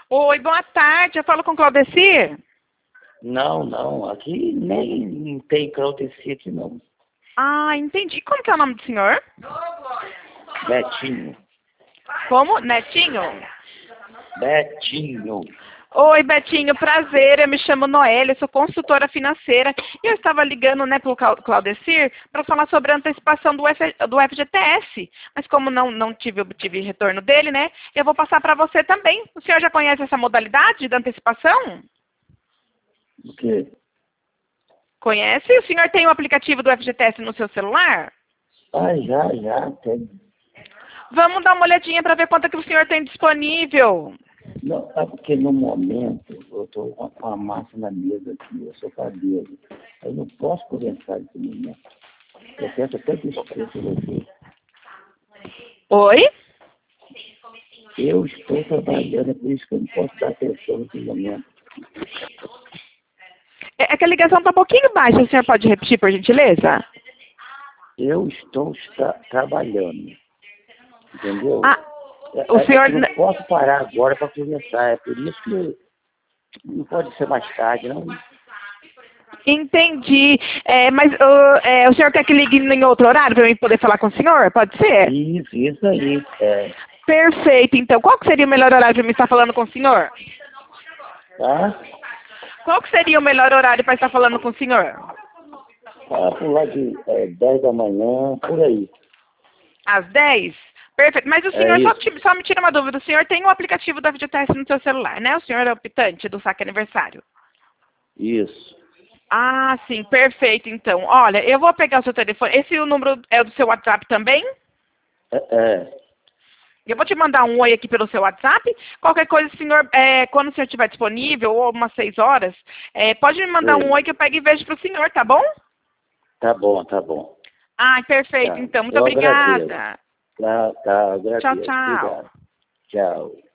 Oi, boa tarde. Eu falo com Claudecir? Não, não, aqui nem tem Claudeci aqui não. Ah, entendi. Como que é o nome do senhor? Betinho, Como? Netinho? Betinho. Oi, Betinho, prazer. Eu me chamo Noélia, sou consultora financeira. E eu estava ligando, né, para o Claudecir para falar sobre a antecipação do FGTS. Mas como não obtive retorno dele, né, eu vou passar para você também. O senhor já conhece essa modalidade da antecipação? O quê? Conhece? O senhor tem o aplicativo do FGTS no seu celular? Ah, já, tem. Vamos dar uma olhadinha para ver quanto é que o senhor tem disponível. Não, é porque no momento eu estou com a massa na mesa aqui, eu sou padeiro. Eu não posso conversar nesse momento. Eu peço até desculpa a você. Oi? Eu estou trabalhando, é por isso que eu não posso dar atenção nesse momento. É que a ligação está um pouquinho baixa. O senhor pode repetir, por gentileza? Eu estou trabalhando, entendeu? Ah, o senhor... Eu não posso parar agora para conversar, é por isso que não pode ser mais tarde, não. Entendi. Mas o senhor quer que ligue em outro horário para eu poder falar com o senhor? Pode ser? Isso aí. Perfeito. Então, qual que seria o melhor horário para eu estar falando com o senhor? Tá? Qual que seria o melhor horário para estar falando com o senhor? Tá por lá de 10 da manhã, por aí. Às 10? Perfeito. Mas o É senhor, isso. só me tira uma dúvida, o senhor tem o aplicativo da FGTS no seu celular, né? O senhor é o optante do saque aniversário. Isso. Ah, sim, perfeito, então. Olha, eu vou pegar o seu telefone. Esse número é do seu WhatsApp também? É. Eu vou te mandar um oi aqui pelo seu WhatsApp. Qualquer coisa, senhor, quando o senhor estiver disponível, ou umas 6 horas, pode me mandar um Sei. oi que eu pego e vejo para o senhor, tá bom? Tá bom. Ah, perfeito, Tá. então. Muito Eu agradeço. obrigada. Tá, Tchau, agradeço. tchau. Obrigado. Tchau.